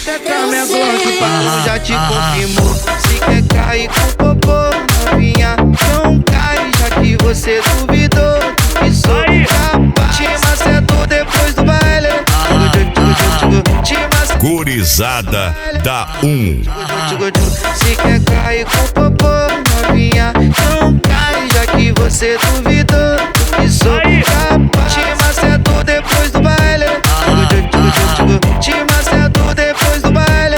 tratamento antipático já te confirmou. Se quer cair com popô, novinha, não cai, já que você duvidou que sou capaz. Te maceto depois do baile. Gurizada da 1. Se quer cair com popô, novinha, não cai, já que você duvidou que sou capaz. Te maceto depois do baile. Te maceto depois do baile.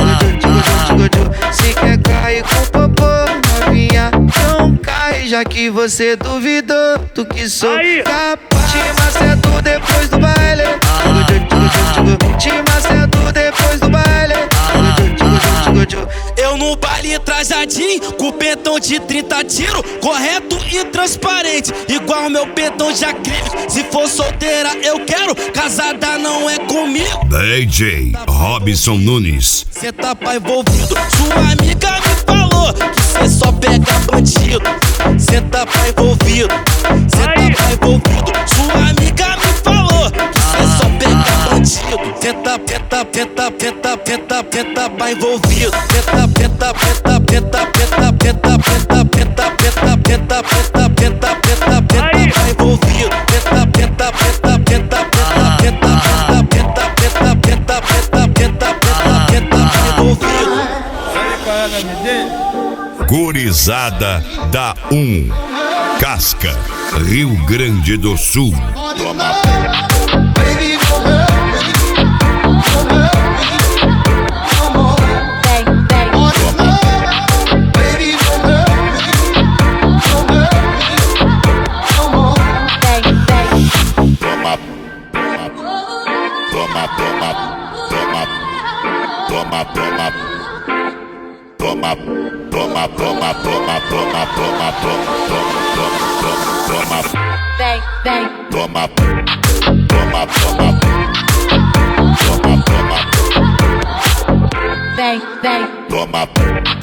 Se quer cair com popô, novinha, não cai, já que você duvidou do que sou capaz. Te maceto depois do baile. Te maceto depois do baile. Eu no baile trajadinho, com pentão de 30 tiros, correto e transparente, igual meu pentão de acrílico. Se for solteira eu quero, casada não é comigo. DJ Robson Nunes. Cê tá pai envolvido, sua amiga me falou que cê só pega bandido. Cê tá pai envolvido, cê tá pai envolvido, sua amiga me falou que cê só pega bandido. Cê tá pai envolvido. Cê tá pai envolvido. Gurizada da 1. Casca, Rio Grande do Sul. Toma.